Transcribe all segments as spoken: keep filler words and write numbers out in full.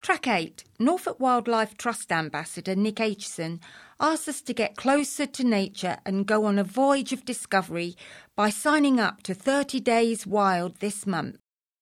Track eight, Norfolk Wildlife Trust Ambassador Nick Aitchison asks us to get closer to nature and go on a voyage of discovery by signing up to thirty days Wild this month.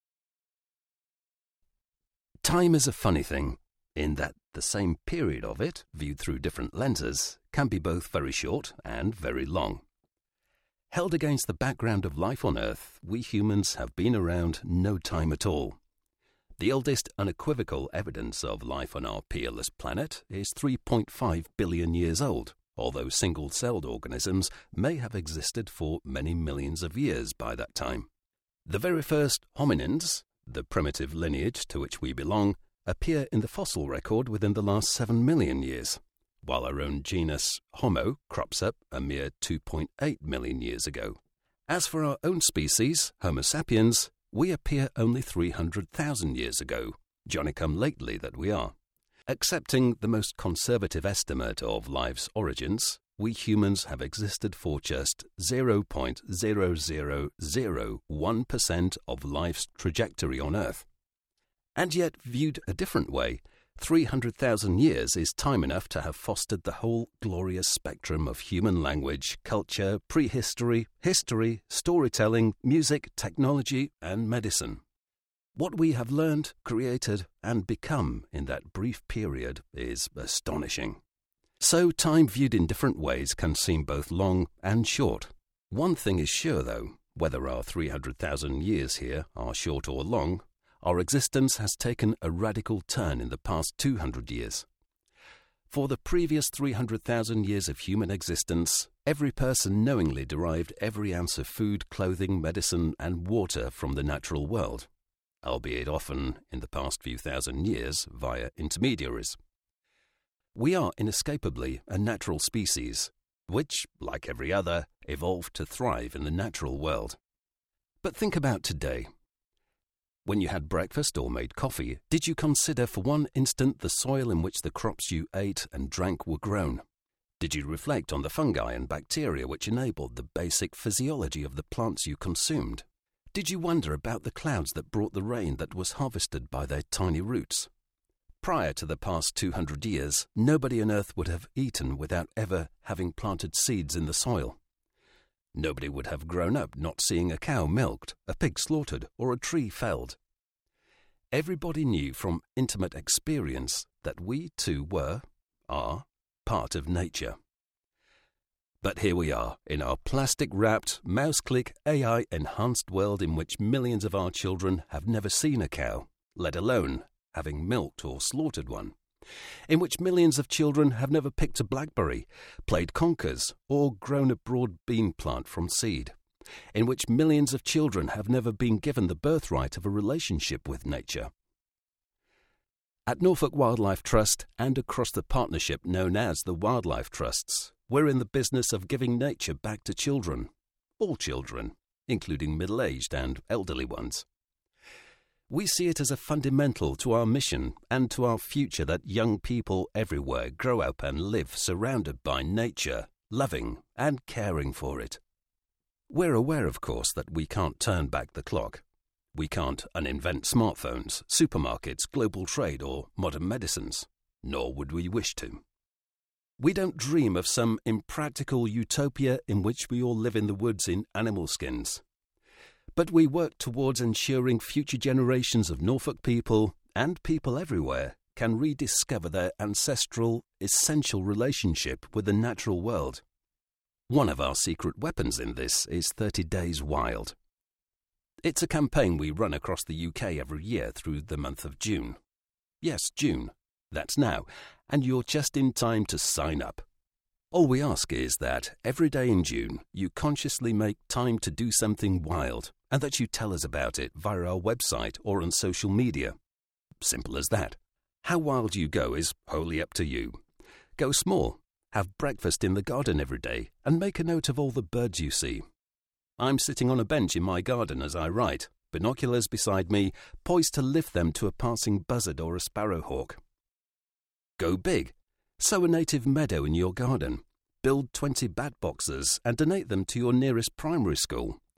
Time is a funny thing, in that the same period of it, viewed through different lenses, can be both very short and very long. Held against the background of life on Earth, we humans have been around no time at all. The oldest unequivocal evidence of life on our peerless planet is three point five billion years old, although single-celled organisms may have existed for many millions of years by that time. The very first hominins, the primitive lineage to which we belong, appear in the fossil record within the last seven million years, while our own genus Homo crops up a mere two point eight million years ago. As for our own species, Homo sapiens, we appear only three hundred thousand years ago, Johnny-come-lately that we are. Accepting the most conservative estimate of life's origins, we humans have existed for just zero point zero zero zero one percent of life's trajectory on Earth. And yet, viewed a different way, three hundred thousand years is time enough to have fostered the whole glorious spectrum of human language, culture, prehistory, history, storytelling, music, technology, and medicine. What we have learned, created, and become in that brief period is astonishing. So time viewed in different ways can seem both long and short. One thing is sure, though, whether our three hundred thousand years here are short or long, our existence has taken a radical turn in the past two hundred years. For the previous three hundred thousand years of human existence, every person knowingly derived every ounce of food, clothing, medicine, and water from the natural world, albeit often, in the past few thousand years, via intermediaries. We are inescapably a natural species, which, like every other, evolved to thrive in the natural world. But think about today. When you had breakfast or made coffee, did you consider for one instant the soil in which the crops you ate and drank were grown? Did you reflect on the fungi and bacteria which enabled the basic physiology of the plants you consumed? Did you wonder about the clouds that brought the rain that was harvested by their tiny roots? Prior to the past two hundred years, nobody on Earth would have eaten without ever having planted seeds in the soil. Nobody would have grown up not seeing a cow milked, a pig slaughtered, or a tree felled. Everybody knew from intimate experience that we too were, are, part of nature. But here we are, in our plastic-wrapped, mouse-click, A I-enhanced world in which millions of our children have never seen a cow, let alone having milked or slaughtered one. In which millions of children have never picked a blackberry, played conkers, or grown a broad bean plant from seed. In which millions of children have never been given the birthright of a relationship with nature. At Norfolk Wildlife Trust and across the partnership known as the Wildlife Trusts, we're in the business of giving nature back to children. All children, including middle-aged and elderly ones. We see it as a fundamental to our mission and to our future that young people everywhere grow up and live surrounded by nature, loving and caring for it. We're aware, of course, that we can't turn back the clock. We can't uninvent smartphones, supermarkets, global trade, or modern medicines, nor would we wish to. We don't dream of some impractical utopia in which we all live in the woods in animal skins. But we work towards ensuring future generations of Norfolk people, and people everywhere, can rediscover their ancestral, essential relationship with the natural world. One of our secret weapons in this is thirty days Wild. It's a campaign we run across the U K every year through the month of June. Yes, June. That's now, and you're just in time to sign up. All we ask is that every day in June you consciously make time to do something wild, and that you tell us about it via our website or on social media. Simple as that. How wild you go is wholly up to you. Go small. Have breakfast in the garden every day and make a note of all the birds you see. I'm sitting on a bench in my garden as I write, binoculars beside me, poised to lift them to a passing buzzard or a sparrowhawk. Go big. Sow a native meadow in your garden. Build twenty bat boxes and donate them to your nearest primary school.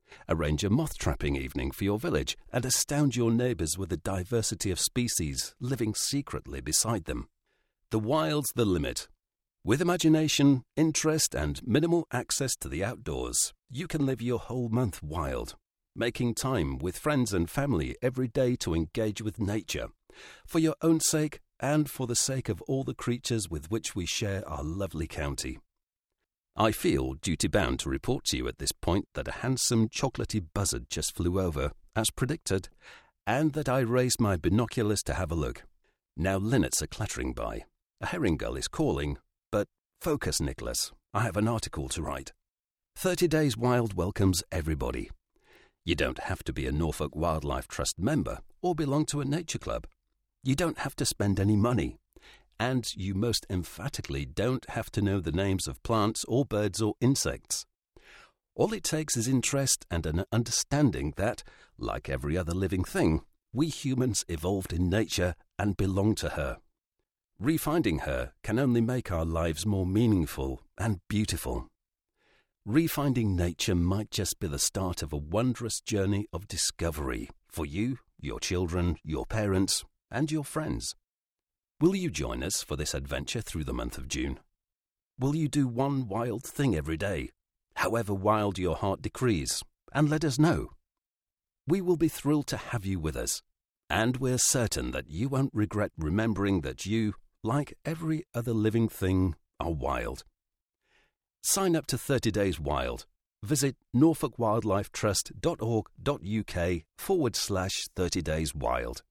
Arrange a moth trapping evening for your village and astound your neighbours with the diversity of species living secretly beside them. The wild's the limit. With imagination, interest and minimal access to the outdoors, you can live your whole month wild, making time with friends and family every day to engage with nature, for your own sake and for the sake of all the creatures with which we share our lovely county. I feel duty-bound to report to you at this point that a handsome chocolatey buzzard just flew over, as predicted, and that I raised my binoculars to have a look. Now linnets are clattering by. A herring gull is calling, but focus, Nicholas. I have an article to write. thirty Days Wild welcomes everybody. You don't have to be a Norfolk Wildlife Trust member or belong to a nature club. You don't have to spend any money. And you most emphatically don't have to know the names of plants or birds or insects. All it takes is interest and an understanding that, like every other living thing, we humans evolved in nature and belong to her. Refinding her can only make our lives more meaningful and beautiful. Refinding nature might just be the start of a wondrous journey of discovery for you, your children, your parents, and your friends. Will you join us for this adventure through the month of June? Will you do one wild thing every day, however wild your heart decrees, and let us know? We will be thrilled to have you with us, and we're certain that you won't regret remembering that you, like every other living thing, are wild. Sign up to thirty Days Wild. Visit norfolkwildlifetrust.org.uk forward slash 30 Days Wild.